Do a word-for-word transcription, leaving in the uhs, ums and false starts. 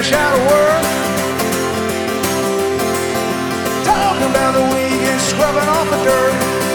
finish out of work, talking about the weekend, scrubbing off the dirt.